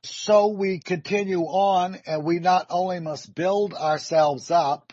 So we continue on, and we not only must build ourselves up,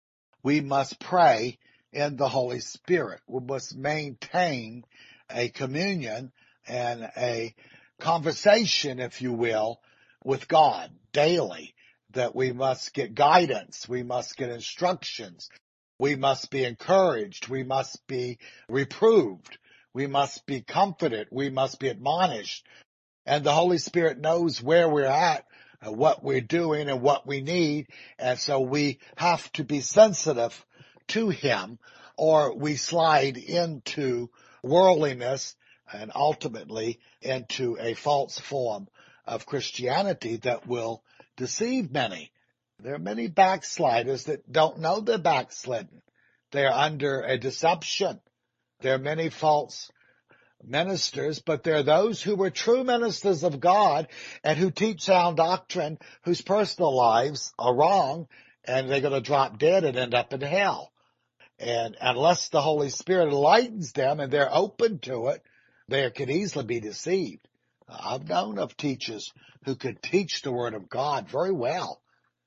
we must pray in the Holy Spirit. We must maintain a communion and a conversation, if you will, with God daily, that we must get guidance, we must get instructions, we must be encouraged, we must be reproved, we must be comforted, we must be admonished. And the Holy Spirit knows where we're at, what we're doing, and what we need. And so we have to be sensitive to Him, or we slide into worldliness and ultimately into a false form of Christianity that will deceive many. There are many backsliders that don't know they're backslidden. They're under a deception. There are many false ministers, but there are those who were true ministers of God and who teach sound doctrine, whose personal lives are wrong, and they're going to drop dead and end up in hell. And unless the Holy Spirit enlightens them and they're open to it, they can easily be deceived. I've known of teachers who could teach the Word of God very well,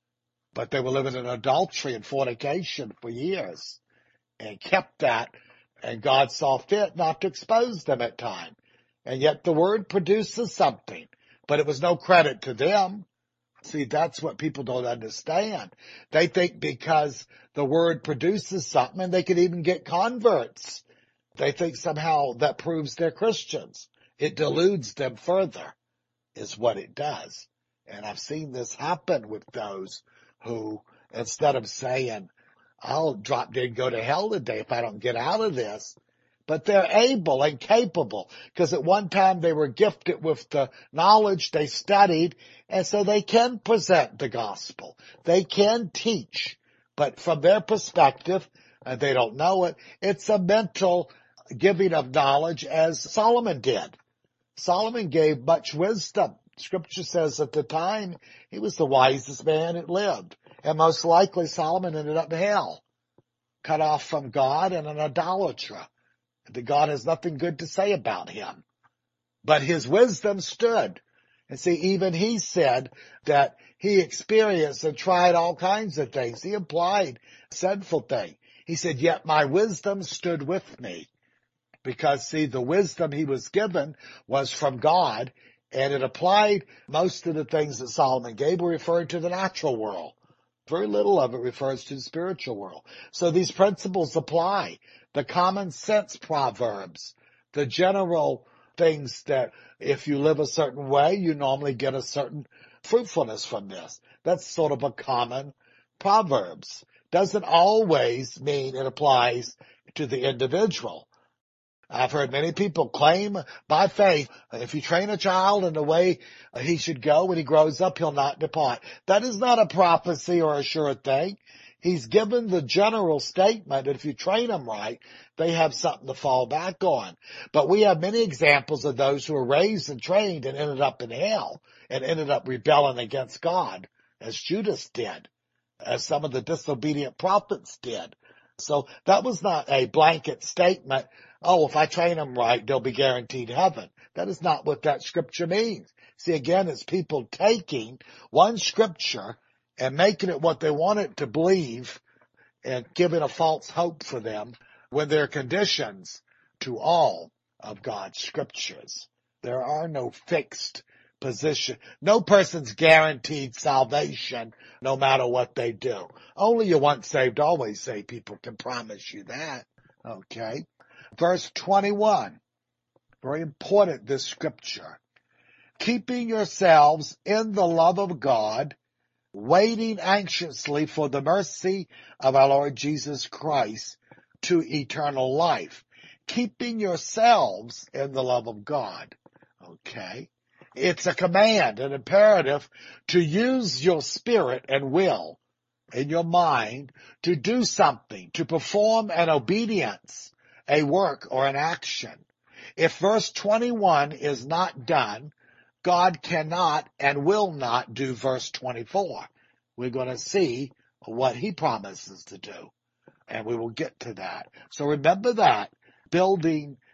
but they were living in adultery and fornication for years and kept that, and God saw fit not to expose them at time. And yet the Word produces something, but it was no credit to them. See, that's what people don't understand. They think because the Word produces something, and they could even get converts, they think somehow that proves they're Christians. It deludes them further, is what it does. And I've seen this happen with those who, instead of saying, I'll drop dead and go to hell today if I don't get out of this, but they're able and capable, because at one time they were gifted with the knowledge, they studied, and so they can present the gospel. They can teach, but from their perspective, and they don't know it, it's a mental giving of knowledge, as Solomon did. Solomon gave much wisdom. Scripture says at the time he was the wisest man that lived. And most likely Solomon ended up in hell, cut off from God and an idolater. The God has nothing good to say about him. But his wisdom stood. And see, even he said that he experienced and tried all kinds of things. He implied sinful things. He said, yet my wisdom stood with me. Because, see, the wisdom he was given was from God, and it applied. Most of the things that Solomon gave were referring to the natural world. Very little of it refers to the spiritual world. So these principles apply. The common sense proverbs, the general things that if you live a certain way, you normally get a certain fruitfulness from this. That's sort of a common proverbs. Doesn't always mean it applies to the individual. I've heard many people claim by faith, if you train a child in the way he should go, when he grows up, he'll not depart. That is not a prophecy or a sure thing. He's given the general statement that if you train them right, they have something to fall back on. But we have many examples of those who were raised and trained and ended up in hell and ended up rebelling against God, as Judas did, as some of the disobedient prophets did. So that was not a blanket statement. Oh, if I train them right, they'll be guaranteed heaven. That is not what that scripture means. See, again, it's people taking one scripture and making it what they want it to believe and giving a false hope for them when there are conditions to all of God's scriptures. There are no fixed position. No person's guaranteed salvation no matter what they do. Only your once saved, always saved people can promise you that. Okay. Verse 21. Very important, this scripture. Keeping yourselves in the love of God, waiting anxiously for the mercy of our Lord Jesus Christ to eternal life. Keeping yourselves in the love of God. Okay. It's a command, an imperative to use your spirit and will in your mind to do something, to perform an obedience, a work or an action. If verse 21 is not done, God cannot and will not do verse 24. We're going to see what he promises to do, and we will get to that. So remember that, building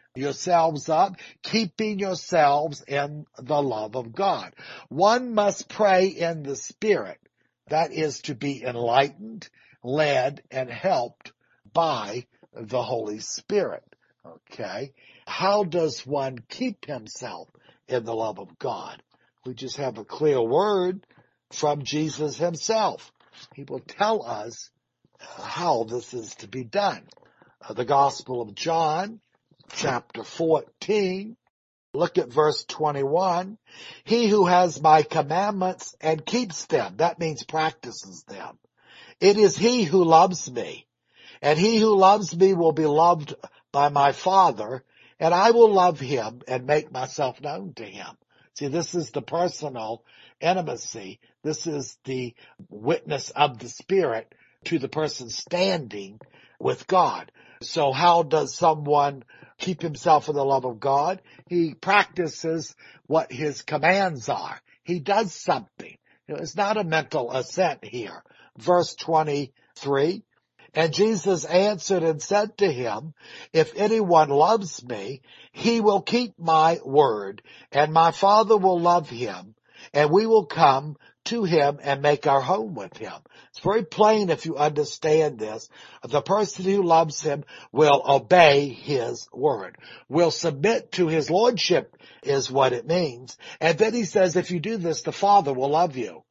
yourselves up, keeping yourselves in the love of God. One must pray in the Spirit. That is to be enlightened, led, and helped by the Holy Spirit. Okay? How does one keep himself in the love of God? We just have a clear word from Jesus himself. He will tell us how this is to be done. The Gospel of John, chapter 14, look at verse 21. He who has my commandments and keeps them, that means practices them. It is he who loves me, and he who loves me will be loved by my Father, and I will love him and make myself known to him. See, this is the personal intimacy. This is the witness of the Spirit to the person standing with God. So how does someone keep himself in the love of God? He practices what his commands are. He does something. It's not a mental assent here. Verse 23, and Jesus answered and said to him, if anyone loves me, he will keep my word, and my Father will love him, and we will come to him and make our home with him. It's very plain if you understand this. The person who loves him will obey his word, will submit to his lordship is what it means. And then he says, if you do this, the Father will love you.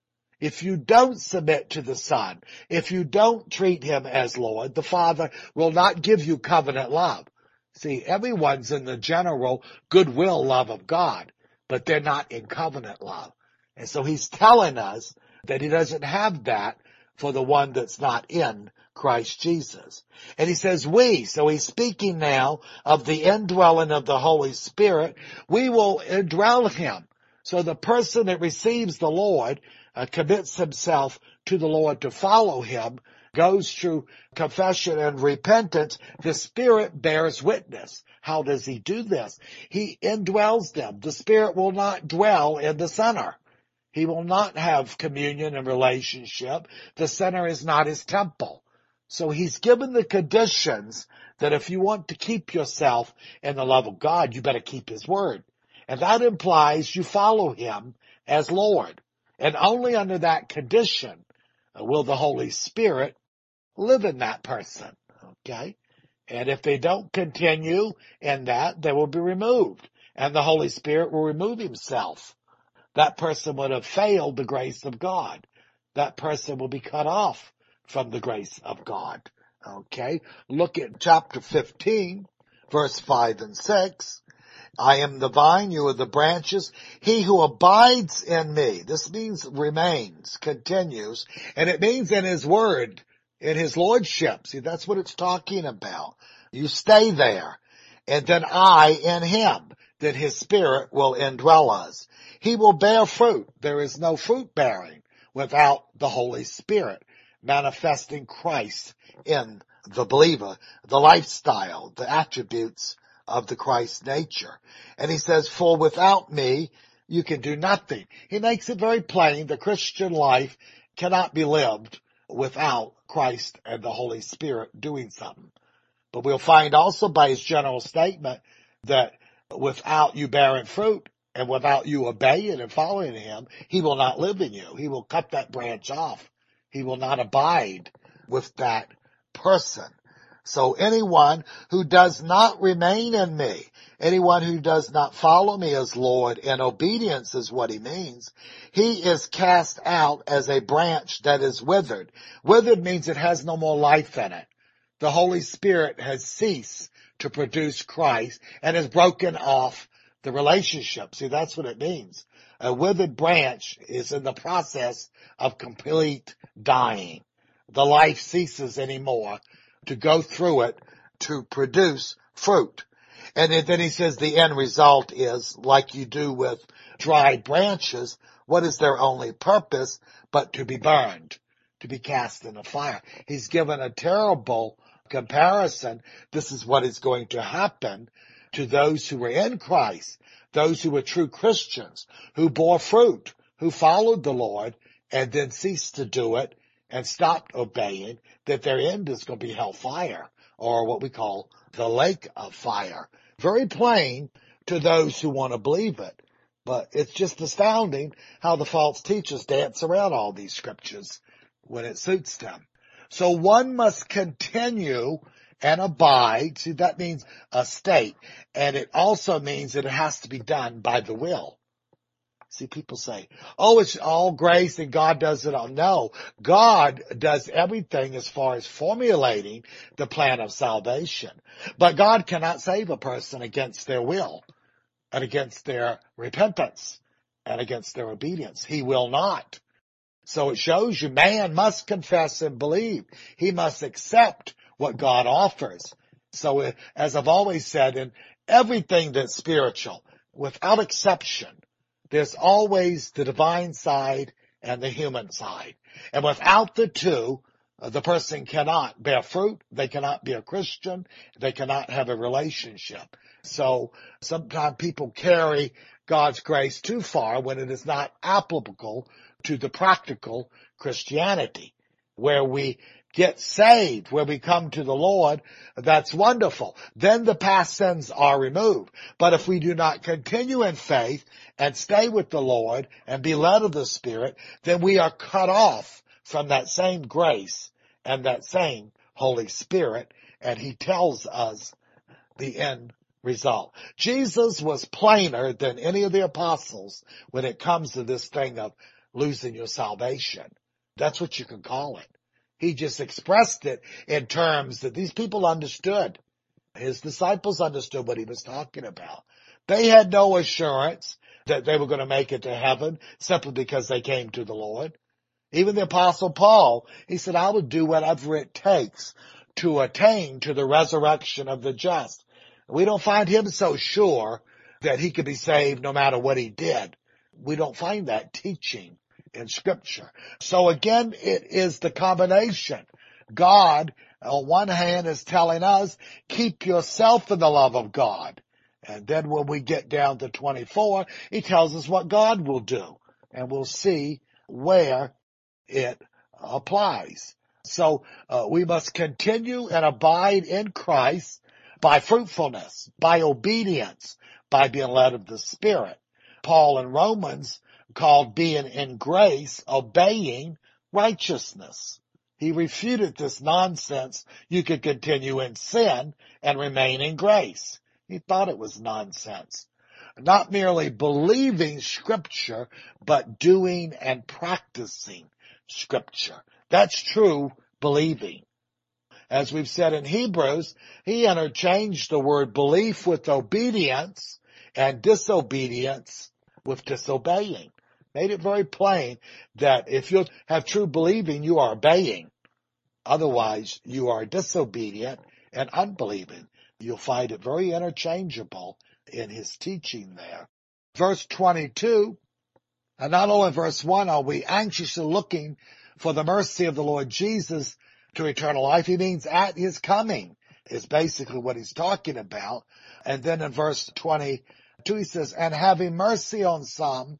If you don't submit to the Son, if you don't treat him as Lord, the Father will not give you covenant love. See, everyone's in the general goodwill love of God, but they're not in covenant love. And so he's telling us that he doesn't have that for the one that's not in Christ Jesus. And he says so he's speaking now of the indwelling of the Holy Spirit. We will indwell him. So the person that receives the Lord commits himself to the Lord to follow him, goes through confession and repentance, the Spirit bears witness. How does he do this? He indwells them. The Spirit will not dwell in the sinner. He will not have communion and relationship. The sinner is not his temple. So he's given the conditions that if you want to keep yourself in the love of God, you better keep his word. And that implies you follow him as Lord. And only under that condition will the Holy Spirit live in that person. Okay? And if they don't continue in that, they will be removed. And the Holy Spirit will remove himself. That person would have failed the grace of God. That person will be cut off from the grace of God. Okay? Look at chapter 15, verse 5 and 6. I am the vine, you are the branches. He who abides in me, this means remains, continues, and it means in his word, in his lordship. See, that's what it's talking about. You stay there, and then I in him, that his Spirit will indwell us. He will bear fruit. There is no fruit bearing without the Holy Spirit manifesting Christ in the believer, the lifestyle, the attributes of the Christ nature. And he says, for without me, you can do nothing. He makes it very plain the Christian life cannot be lived without Christ and the Holy Spirit doing something. But we'll find also by his general statement that without you bearing fruit and without you obeying and following him, he will not live in you. He will cut that branch off. He will not abide with that person. So anyone who does not remain in me, anyone who does not follow me as Lord in obedience is what he means. He is cast out as a branch that is withered. Withered means it has no more life in it. The Holy Spirit has ceased to produce Christ and has broken off the relationship. See, that's what it means. A withered branch is in the process of complete dying. The life ceases anymore to go through it to produce fruit. And then he says the end result is, like you do with dried branches, what is their only purpose but to be burned, to be cast in the fire? He's given a terrible comparison. This is what is going to happen to those who were in Christ, those who were true Christians, who bore fruit, who followed the Lord, and then ceased to do it and stopped obeying, that their end is going to be hellfire, or what we call the lake of fire. very plain to those who want to believe it. But it's just astounding how the false teachers dance around all these scriptures when it suits them. So one must continue and abide. See, that means a state. And it also means that it has to be done by the will. See, people say, oh, it's all grace and God does it all. No, God does everything as far as formulating the plan of salvation. But God cannot save a person against their will and against their repentance and against their obedience. He will not. So it shows you man must confess and believe. He must accept what God offers. So as I've always said, in everything that's spiritual, without exception, there's always the divine side and the human side. And without the two, the person cannot bear fruit. They cannot be a Christian. They cannot have a relationship. So sometimes people carry God's grace too far when it is not applicable to the practical Christianity, where we get saved, where we come to the Lord. That's wonderful. Then the past sins are removed. But if we do not continue in faith and stay with the Lord and be led of the Spirit, then we are cut off from that same grace and that same Holy Spirit. And he tells us the end result. Jesus was plainer than any of the apostles when it comes to this thing of losing your salvation. That's what you can call it. He just expressed it in terms that these people understood. His disciples understood what he was talking about. They had no assurance that they were going to make it to heaven simply because they came to the Lord. Even the apostle Paul, he said, I will do whatever it takes to attain to the resurrection of the just. We don't find him so sure that he could be saved no matter what he did. We don't find that teaching in Scripture. So again, it is the combination. God, on one hand, is telling us, keep yourself in the love of God. And then when we get down to 24, he tells us what God will do. And we'll see where it applies. So we must continue and abide in Christ by fruitfulness, by obedience, by being led of the Spirit. Paul in Romans called being in grace, obeying righteousness. He refuted this nonsense. You could continue in sin and remain in grace. He thought it was nonsense. Not merely believing Scripture, but doing and practicing Scripture. That's true believing. As we've said in Hebrews, he interchanged the word belief with obedience and disobedience with disobeying. Made it very plain that if you have true believing, you are obeying. Otherwise, you are disobedient and unbelieving. You'll find it very interchangeable in his teaching there. Verse 22, and not only verse 1, are we anxiously looking for the mercy of the Lord Jesus to eternal life. He means at his coming is basically what he's talking about. And then in verse 22, he says, and having mercy on some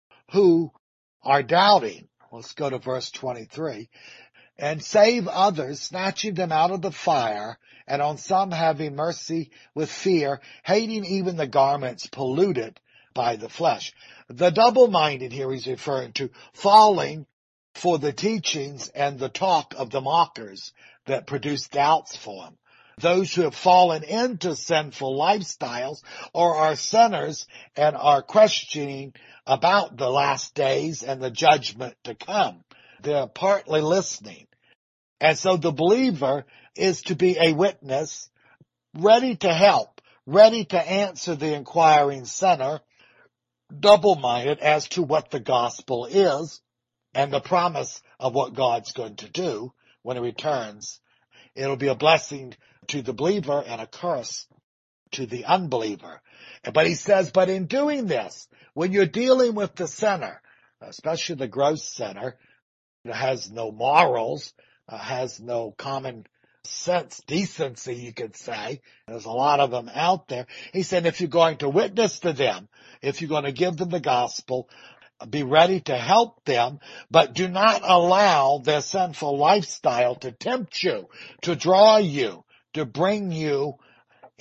who are doubting. Let's go to verse 23. And save others, snatching them out of the fire, and on some having mercy with fear, hating even the garments polluted by the flesh. The double-minded here he's referring to, falling for the teachings and the talk of the mockers that produce doubts for him. Those who have fallen into sinful lifestyles or are sinners and are questioning about the last days and the judgment to come. They're partly listening. And so the believer is to be a witness, ready to help, ready to answer the inquiring sinner, double-minded as to what the gospel is and the promise of what God's going to do when he returns. It'll be a blessing to the believer and a curse to the unbeliever. But he says, but in doing this, when you're dealing with the sinner, especially the gross sinner, that has no morals, has no common sense, decency, you could say. There's a lot of them out there. He said, if you're going to witness to them, if you're going to give them the gospel, be ready to help them, but do not allow their sinful lifestyle to tempt you, to draw you, to bring you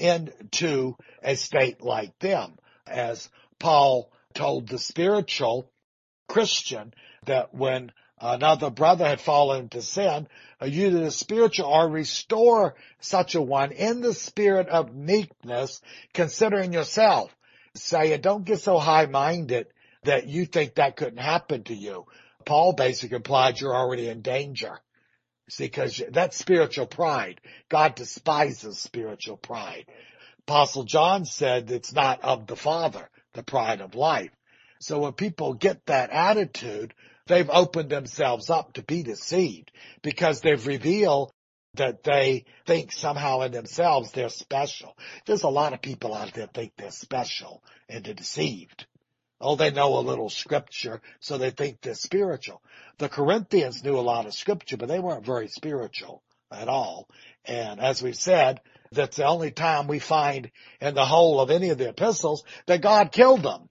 into a state like them. As Paul told the spiritual Christian that when another brother had fallen into sin, you that is spiritual are restore such a one in the spirit of meekness, considering yourself. Saying, don't get so high-minded that you think that couldn't happen to you. Paul basically implied you're already in danger. See, because that's spiritual pride. God despises spiritual pride. Apostle John said it's not of the Father, the pride of life. So when people get that attitude, they've opened themselves up to be deceived because they've revealed that they think somehow in themselves they're special. There's a lot of people out there think they're special and they're deceived. Oh, they know a little scripture, so they think they're spiritual. The Corinthians knew a lot of scripture, but they weren't very spiritual at all. And as we've said, that's the only time we find in the whole of any of the epistles that God killed them.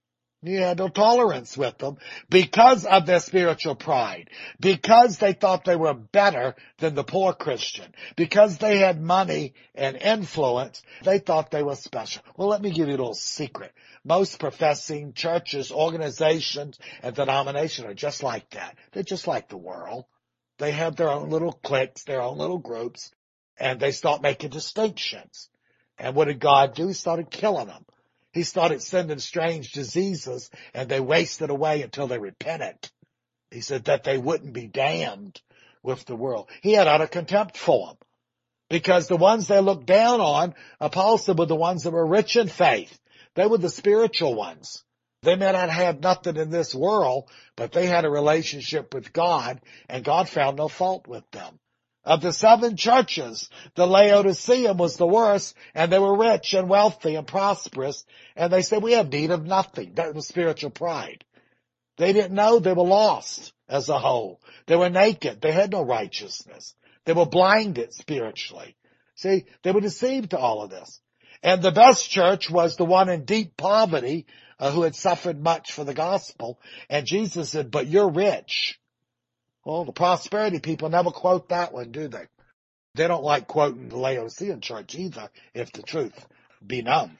He had no tolerance with them because of their spiritual pride, because they thought they were better than the poor Christian, because they had money and influence, they thought they were special. Well, let me give you a little secret. Most professing churches, organizations, and denominations are just like that. They're just like the world. They have their own little cliques, their own little groups, and they start making distinctions. And what did God do? He started killing them. He started sending strange diseases, and they wasted away until they repented. He said that they wouldn't be damned with the world. He had utter contempt for them. Because the ones they looked down on, Paul said, were the ones that were rich in faith. They were the spiritual ones. They may not have nothing in this world, but they had a relationship with God, and God found no fault with them. Of the 7 churches, the Laodicean was the worst, and they were rich and wealthy and prosperous, and they said, we have need of nothing. That was spiritual pride. They didn't know they were lost as a whole. They were naked. They had no righteousness. They were blinded spiritually. See, they were deceived to all of this. And the best church was the one in deep poverty, who had suffered much for the gospel. And Jesus said, but you're rich. Well, the prosperity people never quote that one, do they? They don't like quoting the Laodicean church either, if the truth be known.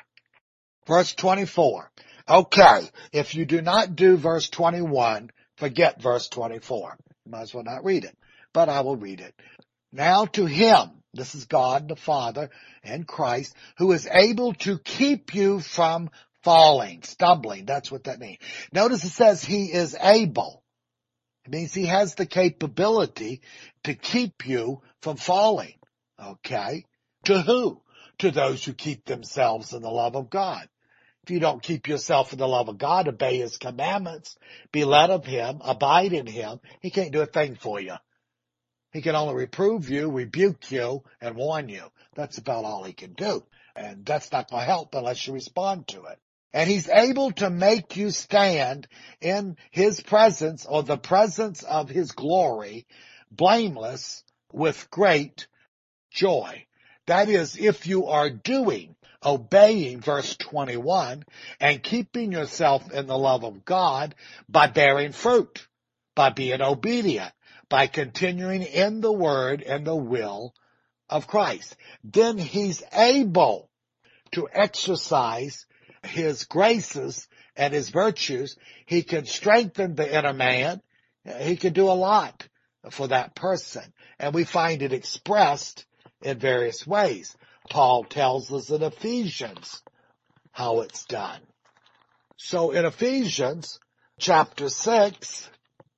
Verse 24. Okay, if you do not do verse 21, forget verse 24. You might as well not read it, but I will read it. Now to him, this is God the Father and Christ, who is able to keep you from falling, stumbling. That's what that means. Notice it says he is able. It means he has the capability to keep you from falling. Okay? To who? To those who keep themselves in the love of God. If you don't keep yourself in the love of God, obey his commandments, be led of him, abide in him, he can't do a thing for you. He can only reprove you, rebuke you, and warn you. That's about all he can do. And that's not going to help unless you respond to it. And he's able to make you stand in his presence or the presence of his glory, blameless with great joy. That is, if you are obeying verse 21 and keeping yourself in the love of God by bearing fruit, by being obedient, by continuing in the word and the will of Christ, then he's able to exercise his graces and his virtues. He can strengthen the inner man. He can do a lot for that person. And we find it expressed in various ways. Paul tells us in Ephesians how it's done. So in Ephesians chapter 6,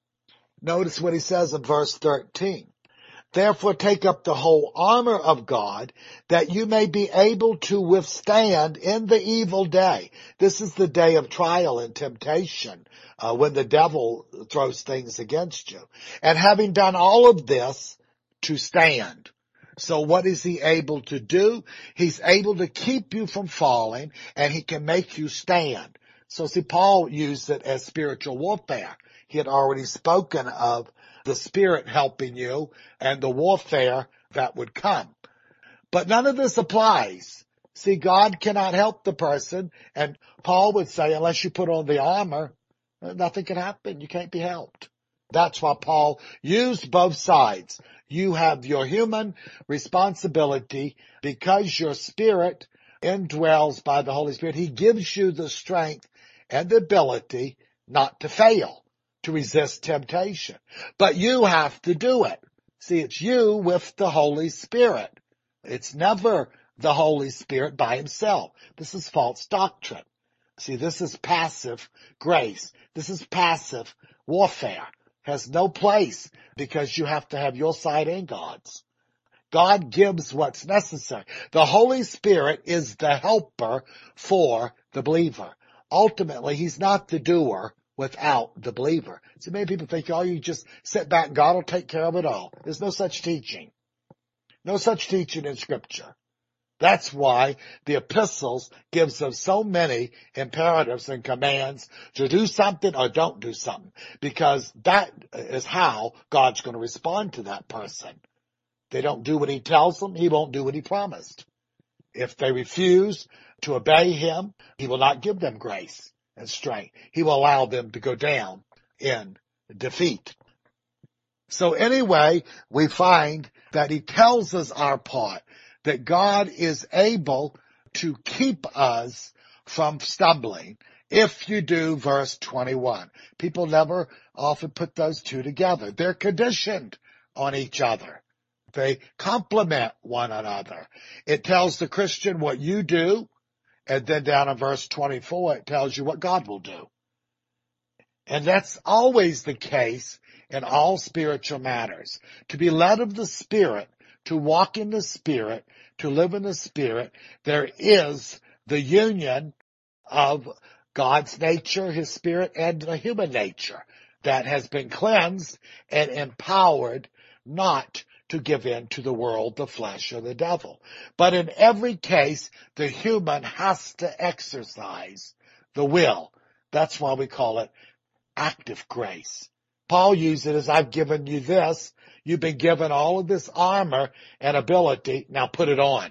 notice what he says in verse 13. Therefore take up the whole armor of God, that you may be able to withstand in the evil day. This is the day of trial and temptation, when the devil throws things against you. And having done all of this, to stand. So what is he able to do? He's able to keep you from falling, and he can make you stand. So see, Paul used it as spiritual warfare. He had already spoken of the Spirit helping you and the warfare that would come. But none of this applies. See, God cannot help the person, and Paul would say, unless you put on the armor, nothing can happen. You can't be helped. That's why Paul used both sides. You have your human responsibility because your spirit indwells by the Holy Spirit. He gives you the strength and the ability not to fail, to resist temptation. But you have to do it. See, it's you with the Holy Spirit. It's never the Holy Spirit by himself. This is false doctrine. See, this is passive grace. This is passive warfare. Has no place because you have to have your side and God's. God gives what's necessary. The Holy Spirit is the helper for the believer. Ultimately, he's not the doer without the believer. So many people think, oh, you just sit back, God will take care of it all. There's no such teaching. No such teaching in Scripture. That's why the epistles gives us so many imperatives and commands to do something or don't do something, because that is how God's going to respond to that person. They don't do what he tells them, he won't do what he promised. If they refuse to obey him, he will not give them grace and strength. He will allow them to go down in defeat. So anyway, we find that he tells us our part, that God is able to keep us from stumbling if you do verse 21. People never often put those two together. They're conditioned on each other. They complement one another. It tells the Christian what you do, and then down in verse 24 it tells you what God will do. And that's always the case in all spiritual matters. To be led of the Spirit, to walk in the Spirit, to live in the Spirit, there is the union of God's nature, his Spirit, and the human nature that has been cleansed and empowered not to give in to the world, the flesh, or the devil. But in every case, the human has to exercise the will. That's why we call it active grace. Paul used it as, I've given you this. You've been given all of this armor and ability. Now put it on.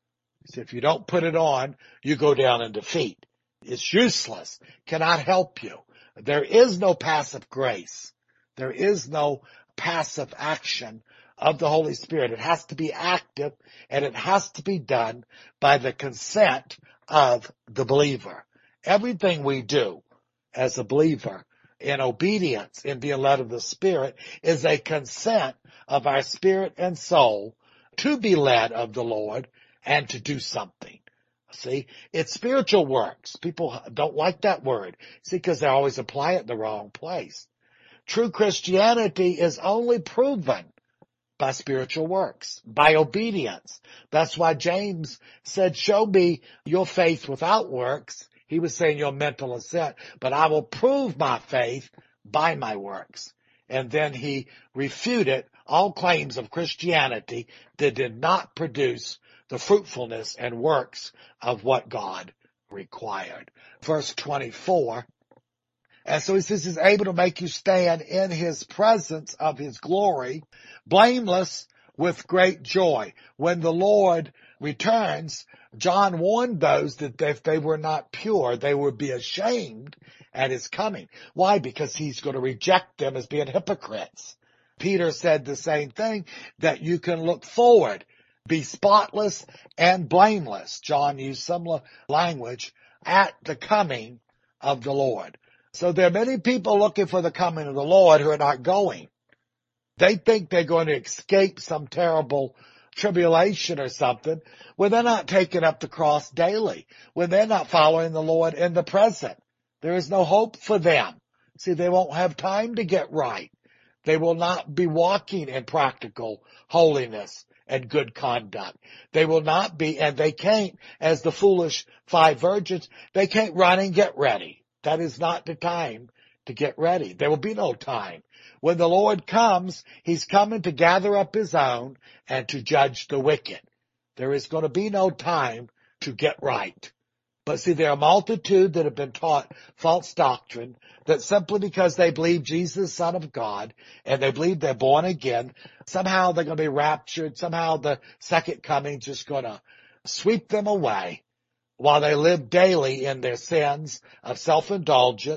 So if you don't put it on, you go down in defeat. It's useless. Cannot help you. There is no passive grace. There is no passive action of the Holy Spirit. It has to be active, and it has to be done by the consent of the believer. Everything we do as a believer in obedience, in being led of the Spirit, is a consent of our spirit and soul to be led of the Lord and to do something. See, it's spiritual works. People don't like that word. See, because they always apply it in the wrong place. True Christianity is only proven by spiritual works, by obedience. That's why James said, show me your faith without works. He was saying your mental assent, but I will prove my faith by my works. And then he refuted all claims of Christianity that did not produce the fruitfulness and works of what God required. Verse 24. And so he says he's able to make you stand in his presence of his glory, blameless with great joy. When the Lord returns, John warned those that if they were not pure, they would be ashamed at his coming. Why? Because he's going to reject them as being hypocrites. Peter said the same thing, that you can look forward, be spotless and blameless. John used similar language, at the coming of the Lord. So there are many people looking for the coming of the Lord who are not going. They think they're going to escape some terrible tribulation or something when they're not taking up the cross daily, when they're not following the Lord in the present. There is no hope for them. See, they won't have time to get right. They will not be walking in practical holiness and good conduct. They will not be, and they can't, as the foolish 5 virgins, they can't run and get ready. That is not the time to get ready. There will be no time. When the Lord comes, he's coming to gather up his own and to judge the wicked. There is going to be no time to get right. But see, there are a multitude that have been taught false doctrine, that simply because they believe Jesus is the Son of God and they believe they're born again, somehow they're going to be raptured, somehow the second coming is just going to sweep them away, while they live daily in their sins of self-indulgence,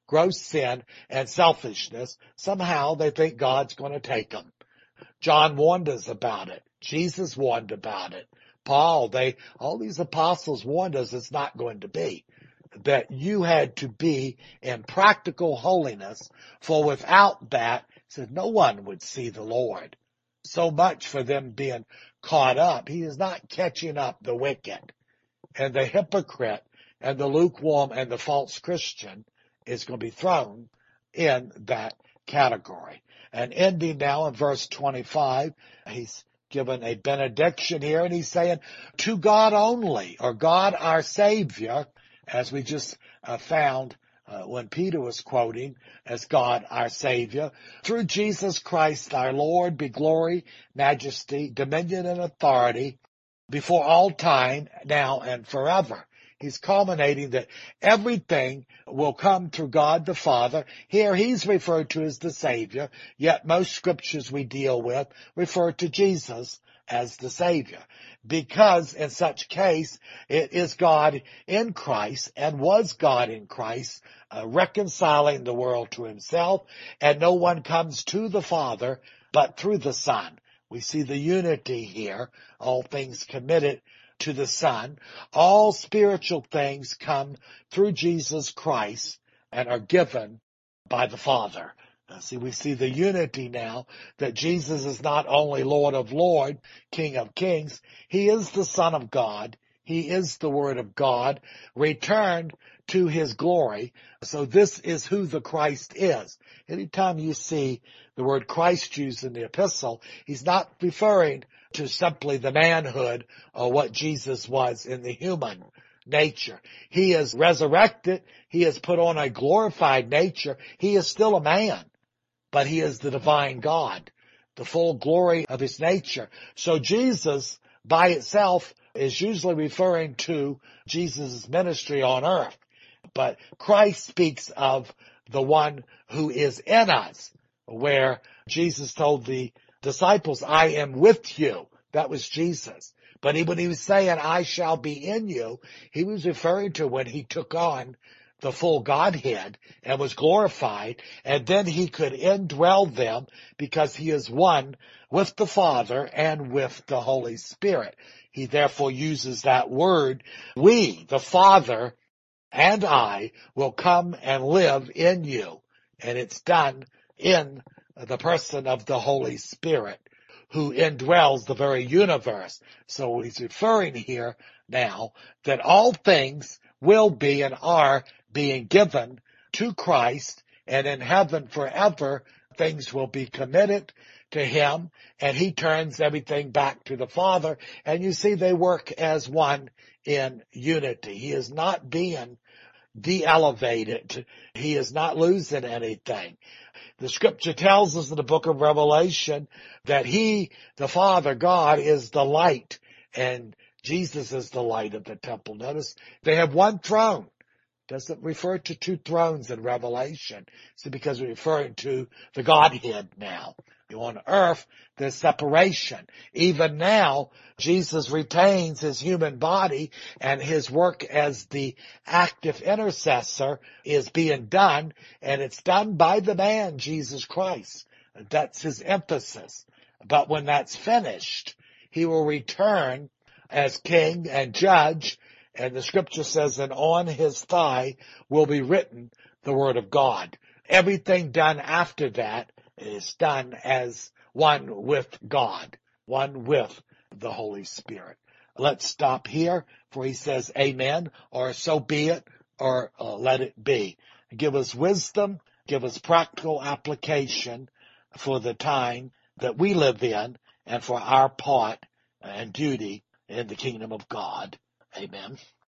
gross sin and selfishness, somehow they think God's going to take them. John warned us about it. Jesus warned about it. Paul, all these apostles warned us it's not going to be. That you had to be in practical holiness, for without that, he said, no one would see the Lord. So much for them being caught up. He is not catching up the wicked. And the hypocrite and the lukewarm and the false Christian is going to be thrown in that category. And ending now in verse 25, he's given a benediction here, and he's saying, to God only, or God our Savior, as we just found when Peter was quoting as God our Savior, through Jesus Christ our Lord, be glory, majesty, dominion, and authority before all time, now and forever. He's culminating that everything will come through God the Father. Here he's referred to as the Savior, yet most scriptures we deal with refer to Jesus as the Savior. Because in such case, it is God in Christ and was God in Christ, reconciling the world to himself, and no one comes to the Father but through the Son. We see the unity here, all things committed to the Son. All spiritual things come through Jesus Christ and are given by the Father. We see the unity now, that Jesus is not only Lord of Lords, King of Kings, he is the Son of God. He is the Word of God, returned to his glory. So this is who the Christ is. Anytime you see the word Christ used in the epistle, he's not referring to simply the manhood or what Jesus was in the human nature. He is resurrected. He has put on a glorified nature. He is still a man, but he is the divine God, the full glory of his nature. So Jesus by itself is usually referring to Jesus' ministry on earth. But Christ speaks of the one who is in us, where Jesus told the disciples, I am with you. That was Jesus. But when he was saying, I shall be in you, he was referring to when he took on the full Godhead and was glorified, and then he could indwell them because he is one with the Father and with the Holy Spirit. He therefore uses that word, we, the Father, and I will come and live in you. And it's done in the person of the Holy Spirit, who indwells the very universe. So he's referring here now that all things will be and are being given to Christ, and in heaven forever things will be committed to him, and he turns everything back to the Father, and you see they work as one in unity. He is not being de-elevated. He is not losing anything. The scripture tells us in the book of Revelation that he, the Father, God, is the light, and Jesus is the light of the temple. Notice they have one throne. Doesn't refer to two thrones in Revelation. It's because we're referring to the Godhead now. On earth, there's separation. Even now, Jesus retains his human body, and his work as the active intercessor is being done, and it's done by the man, Jesus Christ. That's his emphasis. But when that's finished, he will return as king and judge, and the scripture says, and on his thigh will be written the word of God. Everything done after that is done as one with God, one with the Holy Spirit. Let's stop here, for he says amen, or so be it, or let it be. Give us wisdom, give us practical application for the time that we live in and for our part and duty in the kingdom of God. Amen.